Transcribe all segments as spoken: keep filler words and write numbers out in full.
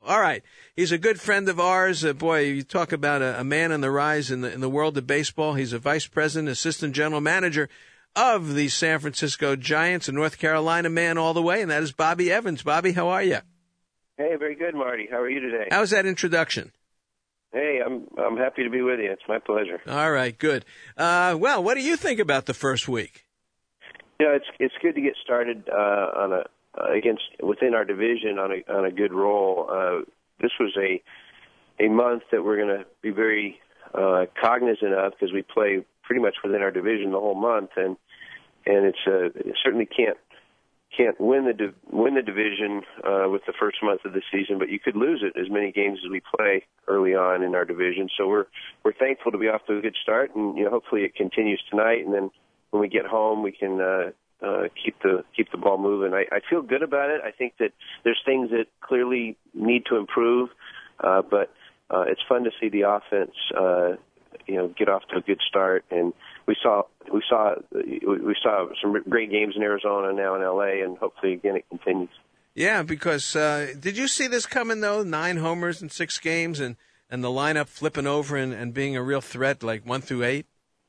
All right. He's a good friend of ours. Uh, boy, you talk about a, a man on the rise in the in the world of baseball. He's a vice president, assistant general manager of the San Francisco Giants, a North Carolina man all the way, and that is Bobby Evans. Bobby, how are you? Hey, very good, Marty. How are you today? How's that introduction? Hey, I'm I'm happy to be with you. It's my pleasure. All right, good. Uh, well, what do you think about the first week? You know, it's it's good to get started uh, on a uh, against within our division on a on a good roll. Uh, this was a a month that we're going to be very uh, cognizant of because we play pretty much within our division the whole month, and and it's uh, it certainly can't can't win the div- win the division uh, with the first month of the season, but you could lose it as many games as we play early on in our division. So we're we're thankful to be off to a good start, and you know hopefully it continues tonight, and then when we get home we can uh, uh, keep the keep the ball moving. I, I feel good about it. I think that there's things that clearly need to improve, uh, but uh, it's fun to see the offense uh, you know get off to a good start, and we saw we saw we saw some great games in Arizona, now in L A, and hopefully again it continues. Yeah, because uh, did you see this coming though? Nine homers in six games, and, and the lineup flipping over and, and being a real threat, like one through eight.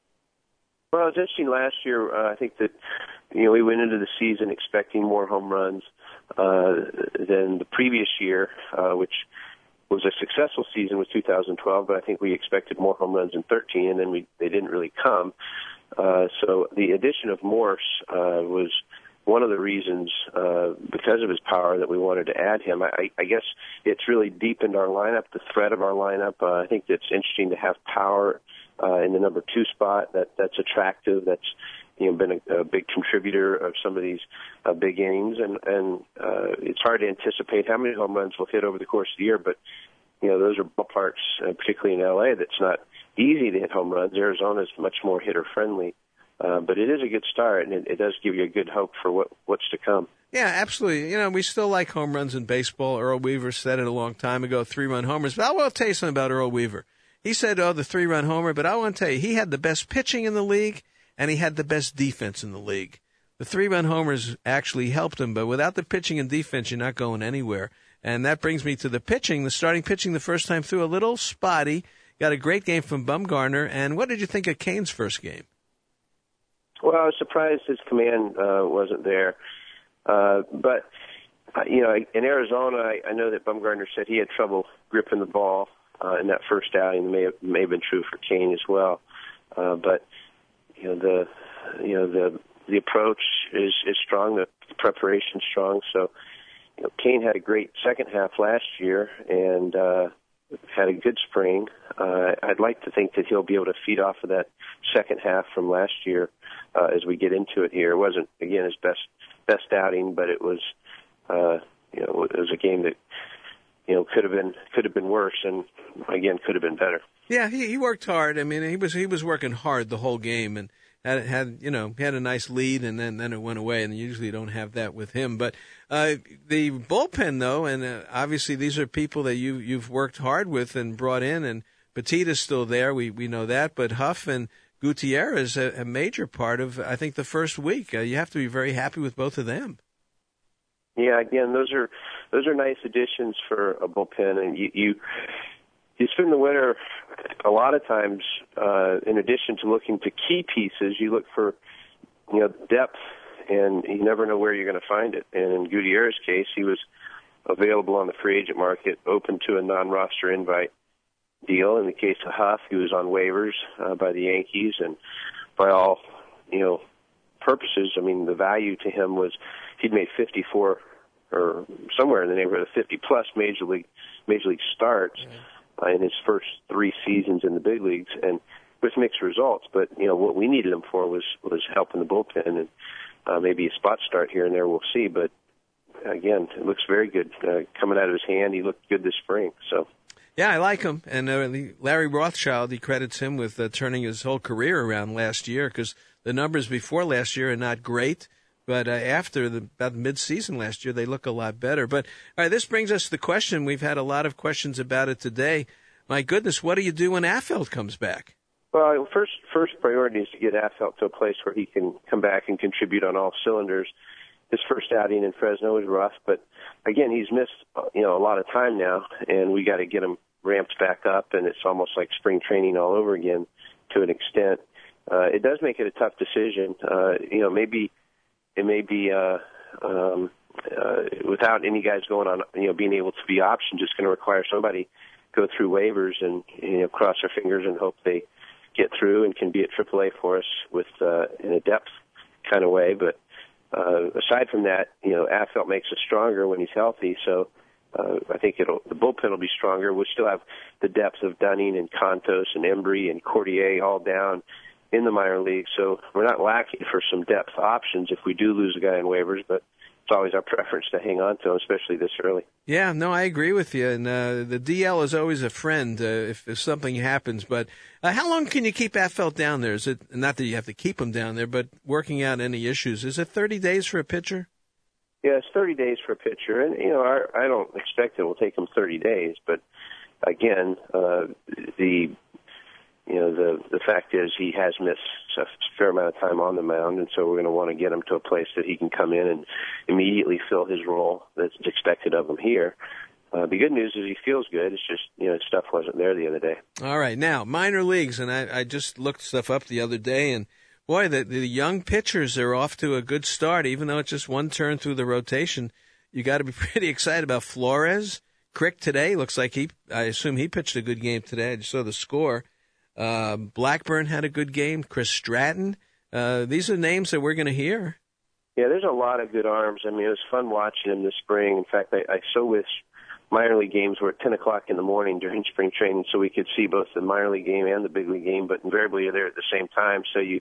Well, it was interesting last year. Uh, I think that you know we went into the season expecting more home runs uh, than the previous year, uh, which was a successful season with two thousand twelve, but I think we expected more home runs in thirteen, and then we they didn't really come. Uh, so the addition of Morse uh, was one of the reasons, uh, because of his power, that we wanted to add him. I, I guess it's really deepened our lineup, the threat of our lineup. Uh, I think it's interesting to have power uh, in the number two spot. That that's attractive. That's you know been a, a big contributor of some of these uh, big innings, and and uh, it's hard to anticipate how many home runs we'll hit over the course of the year. But you know those are ballparks, uh, particularly in L A, that's not easy to hit home runs. Arizona is much more hitter friendly. Uh, but it is a good start, and it, it does give you a good hope for what, what's to come. Yeah, absolutely. You know, we still like home runs in baseball. Earl Weaver said it a long time ago, three-run homers. But I will tell you something about Earl Weaver. He said, oh, the three-run homer, but I want to tell you, he had the best pitching in the league, and he had the best defense in the league. The three-run homers actually helped him, but without the pitching and defense, you're not going anywhere. And that brings me to the pitching. The starting pitching the first time through, a little spotty. Got a great game from Bumgarner. And what did you think of Cain's first game? Well, I was surprised his command uh, wasn't there. Uh, but, uh, you know, in Arizona, I, I know that Bumgarner said he had trouble gripping the ball uh, in that first outing. It may have, may have been true for Cain as well. Uh, but, you know, the you know the the approach is, is strong, the preparation is strong. So, you know, Cain had a great second half last year and uh, had a good spring. Uh, I'd like to think that he'll be able to feed off of that second half from last year. Uh, as we get into it here, it wasn't again his best best outing, but it was uh, you know it was a game that you know could have been could have been worse, and again could have been better. Yeah, he, he worked hard. I mean, he was he was working hard the whole game, and had had you know had a nice lead, and then then it went away. And you usually don't have that with him. But uh, the bullpen, though, and uh, obviously these are people that you you've worked hard with and brought in, and Petita's still there. We we know that, but Huff and Gutierrez, a, a major part of, I think, the first week. Uh, you have to be very happy with both of them. Yeah, again, those are those are nice additions for a bullpen, and you you, you spend the winter a lot of times. Uh, in addition to looking to key pieces, you look for you know depth, and you never know where you're going to find it. And in Gutierrez's case, he was available on the free agent market, open to a non-roster invite deal. In the case of Huff, he was on waivers uh, by the Yankees, and by all you know purposes, I mean the value to him was he'd made fifty-four or somewhere in the neighborhood of fifty plus major league major league starts mm-hmm. uh, in his first three seasons in the big leagues, and with mixed results. But you know what we needed him for was was help in the bullpen, and uh, maybe a spot start here and there. We'll see, but again, it looks very good uh, coming out of his hand. He looked good this spring, so. Yeah, I like him. And uh, Larry Rothschild, he credits him with uh, turning his whole career around last year because the numbers before last year are not great. But uh, after the, about mid-season last year, they look a lot better. But all right, this brings us to the question. We've had a lot of questions about it today. My goodness, what do you do when Affeldt comes back? Well, first first priority is to get Affeldt to a place where he can come back and contribute on all cylinders. His first outing in Fresno was rough, but again, he's missed you know a lot of time now, and we got to get him ramped back up, and it's almost like spring training all over again to an extent. Uh, it does make it a tough decision. Uh, you know, maybe it may be uh, um, uh, without any guys going on, you know, being able to be optioned, just going to require somebody go through waivers and you know cross our fingers and hope they get through and can be at triple A for us with uh, in a depth kind of way. But uh, aside from that, you know, Affeldt makes us stronger when he's healthy. So uh, I think it'll the bullpen will be stronger. We'll still have the depth of Dunning and Contos and Embry and Cordier all down in the minor league. So we're not lacking for some depth options if we do lose a guy in waivers, but it's always our preference to hang on to him, especially this early. Yeah, no, I agree with you. And uh, the D L is always a friend uh, if, if something happens. But uh, how long can you keep Affeldt down there? Is it not that you have to keep him down there, but working out any issues? Is it thirty days for a pitcher? Yeah, it's thirty days for a pitcher, and you know, our, I don't expect it will take him thirty days. But again, uh, the you know the the fact is he has missed a fair amount of time on the mound, and so we're going to want to get him to a place that he can come in and immediately fill his role that's expected of him here. Uh, the good news is he feels good. It's just, you know, stuff wasn't there the other day. All right. Now, minor leagues, and I, I just looked stuff up the other day, and boy, the, the young pitchers are off to a good start, even though it's just one turn through the rotation. You got to be pretty excited about Flores. Crick today looks like he, I assume he pitched a good game today. I just saw the score. Uh, Blackburn had a good game. Chris Stratton. Uh, these are names that we're going to hear. Yeah, there's a lot of good arms. I mean, it was fun watching them this spring. In fact, I, I so wish minor league games were at ten o'clock in the morning during spring training so we could see both the minor league game and the big league game, but invariably you're there at the same time, so you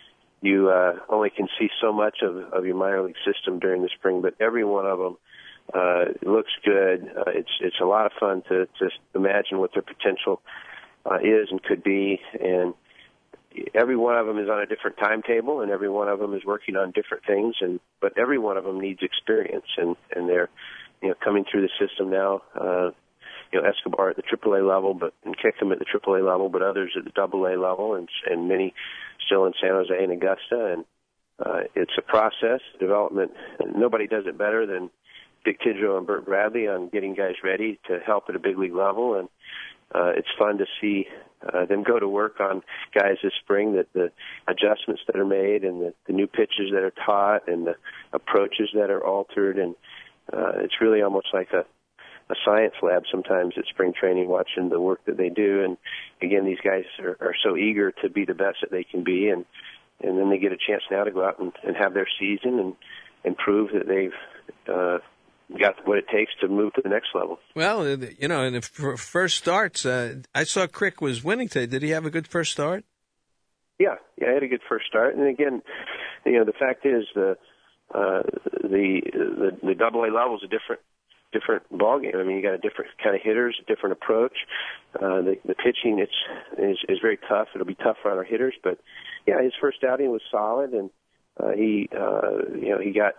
you uh, only can see so much of, of your minor league system during the spring, but every one of them uh, looks good. Uh, it's it's a lot of fun to just imagine what their potential uh, is and could be, and every one of them is on a different timetable, and every one of them is working on different things, and but every one of them needs experience, and, and they're you know coming through the system now. Uh, you know, Escobar at the triple A level, but and Kickham at the triple A level, but others at the double A level, and and many still in San Jose and Augusta, and uh, it's a process development. And nobody does it better than Dick Tidrow and Burt Bradley on getting guys ready to help at a big league level, and uh, it's fun to see uh, them go to work on guys this spring. That the adjustments that are made, and the, the new pitches that are taught, and the approaches that are altered, and uh, it's really almost like a a science lab sometimes at spring training, watching the work that they do. And again, these guys are, are so eager to be the best that they can be, and and then they get a chance now to go out and, and have their season and and prove that they've uh, got what it takes to move to the next level. Well, you know, and if for first starts, uh, I saw Crick was winning today. Did he have a good first start? Yeah, yeah, he had a good first start. And again, you know, the fact is the uh, the the the double A level is a different. different ball game. I mean, you got a different kind of hitters, a different approach. Uh, the, the pitching it's is, is very tough. It'll be tough for our hitters, but yeah, his first outing was solid, and uh, he uh, you know he got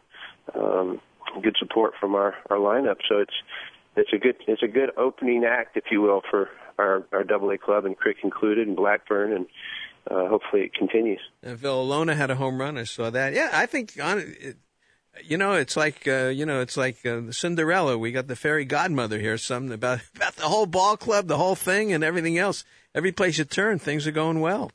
um, good support from our, our lineup. So it's it's a good it's a good opening act, if you will, for our our Double A club, and Crick included, and Blackburn, and uh, hopefully it continues. And Villalona had a home run. I saw that. Yeah, I think on it. You know, it's like uh, you know, it's like uh, Cinderella. We got the fairy godmother here. Something about about the whole ball club, the whole thing, and everything else. Every place you turn, things are going well.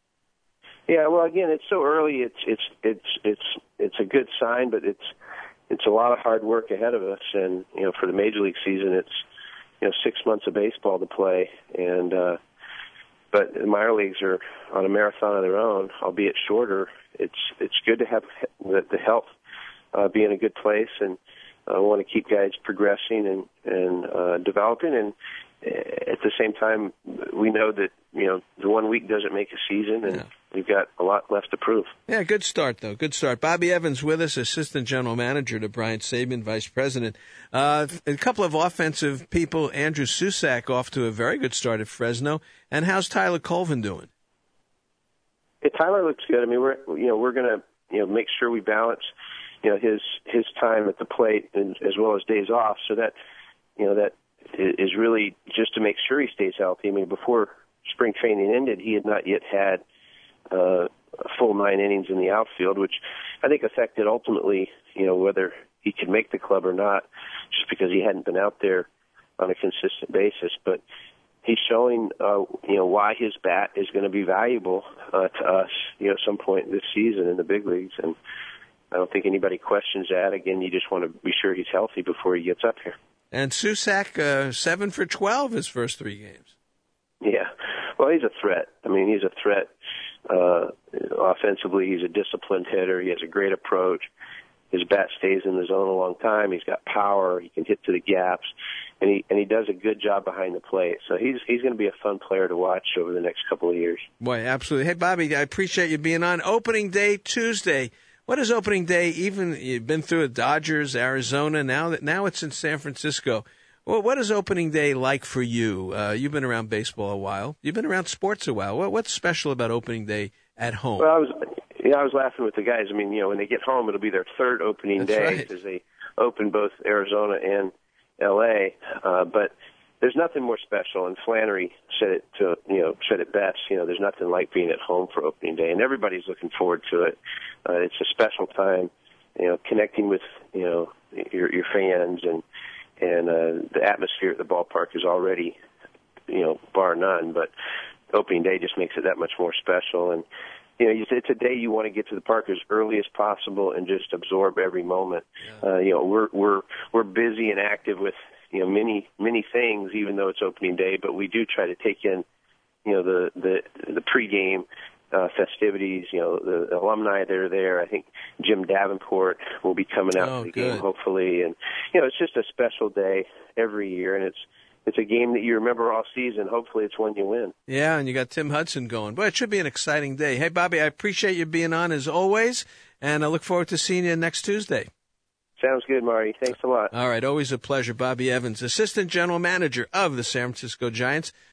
Yeah, well, again, it's so early. It's it's it's it's it's a good sign, but it's it's a lot of hard work ahead of us. And you know, for the major league season, it's you know six months of baseball to play, and uh, but the minor leagues are on a marathon of their own, albeit shorter. It's it's good to have the, the health. Uh, be in a good place, and I uh, want to keep guys progressing and and uh, developing. And uh, at the same time, we know that you know the one week doesn't make a season, and yeah. We've got a lot left to prove. Yeah, good start though. Good start. Bobby Evans with us, assistant general manager to Bryant Sabian, vice president. Uh, a couple of offensive people. Andrew Susac off to a very good start at Fresno. And how's Tyler Colvin doing? Yeah, Tyler looks good. I mean, we're you know we're gonna you know make sure we balance. You know his his time at the plate and as well as days off, so that you know that is really just to make sure he stays healthy. I mean, before spring training ended, he had not yet had uh, a full nine innings in the outfield, which I think affected ultimately, you know, whether he could make the club or not, just because he hadn't been out there on a consistent basis. But he's showing, uh, you know, why his bat is going to be valuable uh, to us, you know, at some point this season in the big leagues. And I don't think anybody questions that. Again, you just want to be sure he's healthy before he gets up here. And Susac, uh, seven for twelve his first three games. Yeah. Well, he's a threat. I mean, he's a threat uh, offensively. He's a disciplined hitter. He has a great approach. His bat stays in the zone a long time. He's got power. He can hit to the gaps, and he and he does a good job behind the plate. So he's he's going to be a fun player to watch over the next couple of years. Boy, absolutely. Hey, Bobby, I appreciate you being on. Opening day Tuesday. What is opening day? Even you've been through it, Dodgers, Arizona. Now that now it's in San Francisco. Well, what is opening day like for you? Uh, you've been around baseball a while. You've been around sports a while. What, what's special about opening day at home? Well, I was, you know, I was laughing with the guys. I mean, you know, when they get home, it'll be their third opening That's day right. because they open both Arizona and L A. Uh, but there's nothing more special, and Flannery said it to you know said it best. You know, there's nothing like being at home for opening day, and everybody's looking forward to it. Uh, it's a special time, you know, connecting with you know your your fans, and and uh, the atmosphere at the ballpark is already, you know, bar none. But opening day just makes it that much more special, and you know, it's a day you want to get to the park as early as possible and just absorb every moment. Yeah. Uh, you know, we're we're we're busy and active with you know many many things, even though it's opening day. But we do try to take in, you know, the the the pregame uh, festivities. You know, the alumni that are there. I think Jim Davenport will be coming out oh, to the good. game hopefully, and you know, it's just a special day every year, and it's. It's a game that you remember all season. Hopefully it's one you win. Yeah, and you got Tim Hudson going. Boy, it should be an exciting day. Hey, Bobby, I appreciate you being on as always, and I look forward to seeing you next Tuesday. Sounds good, Marty. Thanks a lot. All right, always a pleasure. Bobby Evans, Assistant General Manager of the San Francisco Giants.